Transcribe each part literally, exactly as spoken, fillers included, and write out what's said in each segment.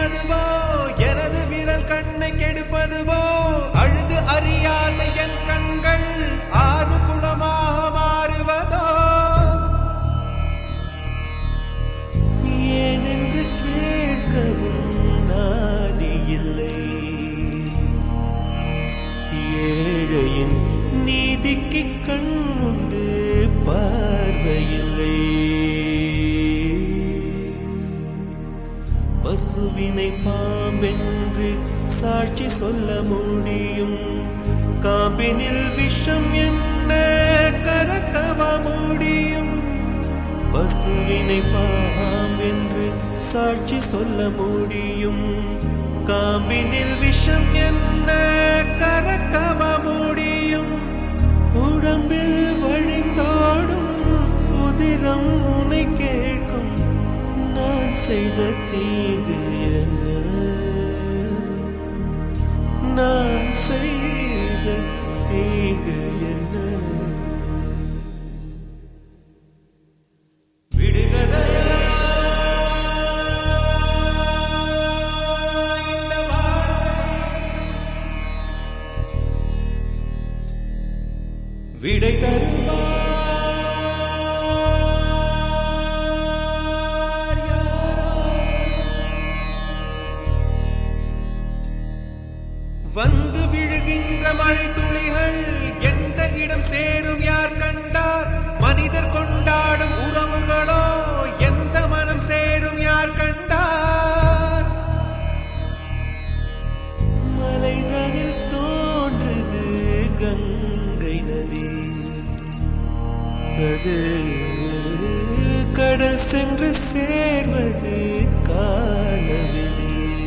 விடுவதுவோ எனது விரல் கண்ணை கெடுப்பதுவோ அழுது அறியாத என் கண்கள் ஆறு குளமாக மாறுவதோ ஏனென்று கேட்கவும் நாதி இல்லை ஏழையின் நீதிக்கு கண்ணுண்டு பார்வையில்லை பசுவினை பாம்பென்று சாட்சி சொல்ல முடியும் காம்பினில் விஷம் என்ன கறக்கவ முடியும் பசுவினை பாம்பென்று சாட்சி சொல்ல முடியும் காம்பினில் விஷம் என்ன கறக்கவ முடியும் உடம்பில் வழிந்தோடும் உதிரம் உனை கேட்கும் நான் செய்த தீங்கு என்ன நான் செய்த தீங்கு என்ன விடுகதையா இந்த வாழ்க்கை விடை தருவா வந்து விழுகின்ற மழை துளிகள் எந்த இடம் சேரும் யார் கண்டார் மனிதர் கொண்டாடும் உறவுகளோ எந்த மனம் சேரும் யார் கண்டார் மலைதனில் தோன்றுது கங்கை நதி அது கடல் சென்று சேர்வது காலவிதி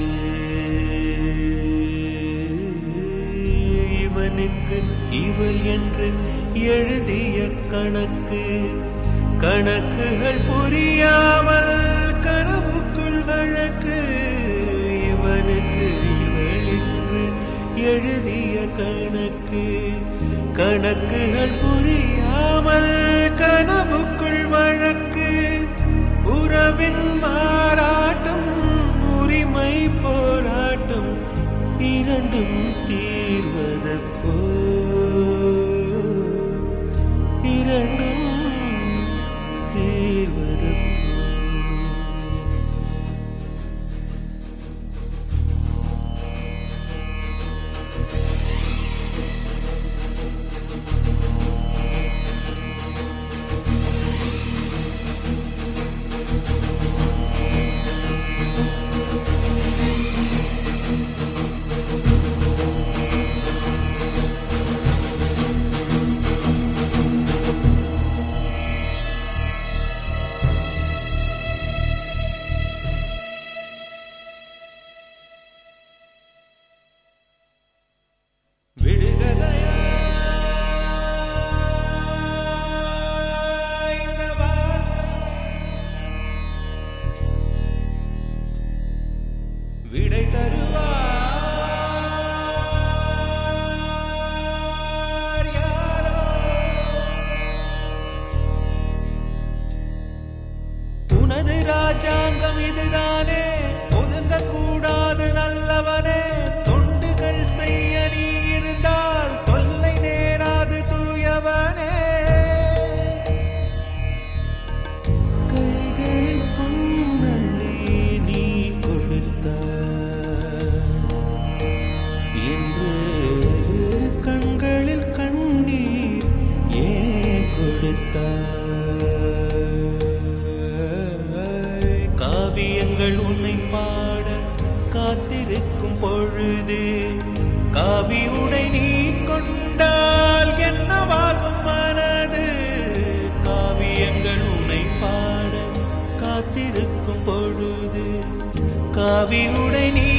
இவள் என்று எழுதிய கணக்கு கணக்குகள் புரியாமல் கனவுக்குள் வழக்கு இவனுக்கு இவள் என்று எழுதிய கணக்கு கணக்குகள் புரியாமல் கனவுக்குள் வழக்கு உறவின் மாறாட்டம் உரிமை போராட்டம் இரண்டும் தீர்வது போ இரண்டும் தீர்வது விடை தருவார் யாரோ துனது ராஜாங்கம் இதுதானே ஒதுங்க கூடாது நல்லவனே தொண்டுகள் செய்ய நீ இருந்தால் தொல்லை நேராது தூயவனே கைகளில் பொன்னள்ளி நீ கொடுத்த என்று கண்களில் கண்ணீர் ஏன் கொடுத்தாய் காவியங்கள் உன்னை பாட காத்திருக்கும் பொழுது காவி உடை நீ கொண்டால் என்னவாகும் மனது காவியங்கள் உன்னை பாட காத்திருக்கும் பொழுது காவி உடை நீ